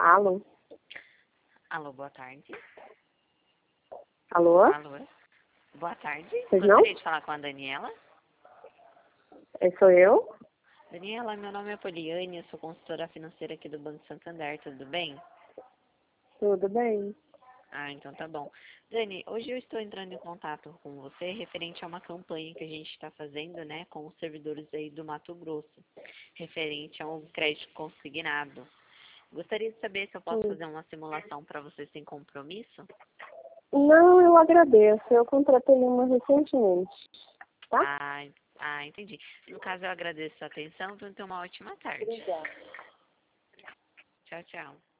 Alô? Alô, boa tarde. Alô? Alô? Boa tarde. Pois Gostaria não? de falar com a Daniela. Sou eu? Daniela, meu nome é Poliane, eu sou consultora financeira aqui do Banco Santander, tudo bem? Tudo bem. Ah, então tá bom. Dani, hoje eu estou entrando em contato com você referente a uma campanha que a gente está fazendo, né, com os servidores aí do Mato Grosso, referente a um crédito consignado. Gostaria de saber se eu posso Sim. fazer uma simulação para você sem compromisso? Não, eu agradeço. Eu contratei uma recentemente. Tá? Entendi. No caso, eu agradeço a atenção e tenha uma ótima tarde. Obrigada. Tchau, tchau.